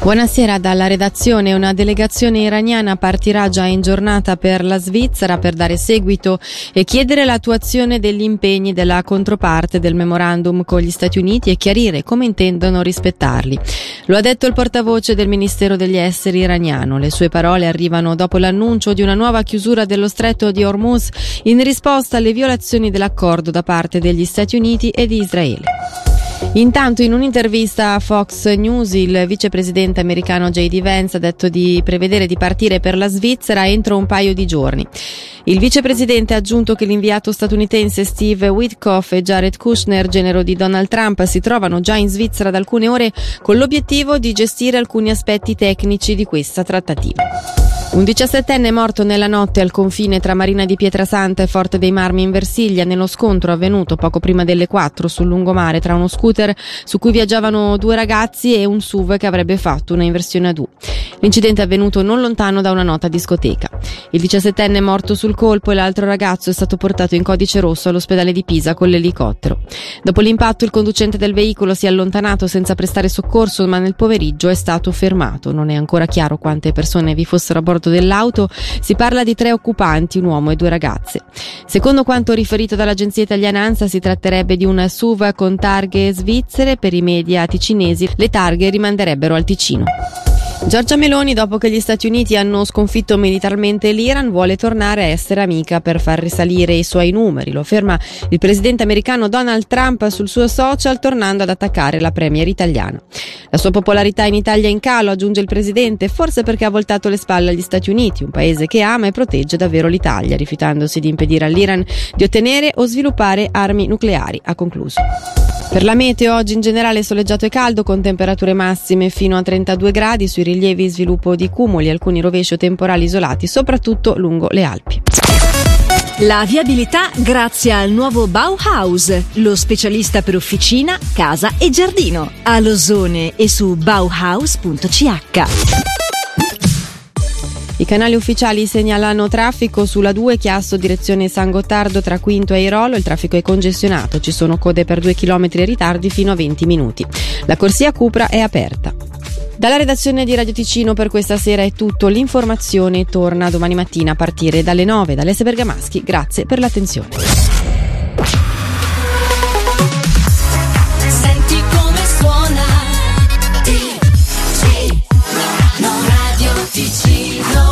Buonasera dalla redazione. Una delegazione iraniana partirà già in giornata per la Svizzera per dare seguito e chiedere l'attuazione degli impegni della controparte del memorandum con gli Stati Uniti e chiarire come intendono rispettarli. Lo ha detto il portavoce del Ministero degli Esteri iraniano. Le sue parole arrivano dopo l'annuncio di una nuova chiusura dello stretto di Hormuz in risposta alle violazioni dell'accordo da parte degli Stati Uniti e di Israele. Intanto, in un'intervista a Fox News, il vicepresidente americano J.D. Vance ha detto di prevedere di partire per la Svizzera entro un paio di giorni. Il vicepresidente ha aggiunto che l'inviato statunitense Steve Witkoff e Jared Kushner, genero di Donald Trump, si trovano già in Svizzera da alcune ore con l'obiettivo di gestire alcuni aspetti tecnici di questa trattativa. Un 17enne è morto nella notte al confine tra Marina di Pietrasanta e Forte dei Marmi in Versilia nello scontro avvenuto poco prima delle 4 sul lungomare tra uno scooter su cui viaggiavano 2 ragazzi e un SUV che avrebbe fatto una inversione ad U. L'incidente è avvenuto non lontano da una nota discoteca. Il 17enne è morto sul colpo e l'altro ragazzo è stato portato in codice rosso all'ospedale di Pisa con l'elicottero. Dopo l'impatto il conducente del veicolo si è allontanato senza prestare soccorso, ma nel pomeriggio è stato fermato. Non è ancora chiaro quante persone vi fossero a bordo dell'auto. Si parla di 3 occupanti, un uomo e 2 ragazze. Secondo quanto riferito dall'agenzia italiana ANSA, si tratterebbe di un SUV con targhe svizzere. Per i media ticinesi le targhe rimanderebbero al Ticino. Giorgia Meloni, dopo che gli Stati Uniti hanno sconfitto militarmente l'Iran, vuole tornare a essere amica per far risalire i suoi numeri. Lo afferma il presidente americano Donald Trump sul suo social, tornando ad attaccare la premier italiana. La sua popolarità in Italia è in calo, aggiunge il presidente, forse perché ha voltato le spalle agli Stati Uniti, un paese che ama e protegge davvero l'Italia, rifiutandosi di impedire all'Iran di ottenere o sviluppare armi nucleari, ha concluso. Per la meteo, oggi in generale soleggiato e caldo, con temperature massime fino a 32 gradi, sui rilievi sviluppo di cumuli, alcuni rovesci o temporali isolati, soprattutto lungo le Alpi. La viabilità grazie al nuovo Bauhaus, lo specialista per officina, casa e giardino. A Losone e su bauhaus.ch. I canali ufficiali segnalano traffico sulla 2 Chiasso direzione San Gottardo tra Quinto e Airolo. Il traffico è congestionato, ci sono code per 2 chilometri e ritardi fino a 20 minuti. La corsia Cupra è aperta. Dalla redazione di Radio Ticino per questa sera è tutto. L'informazione torna domani mattina a partire dalle 9 da Alessia Bergamaschi. Grazie per l'attenzione.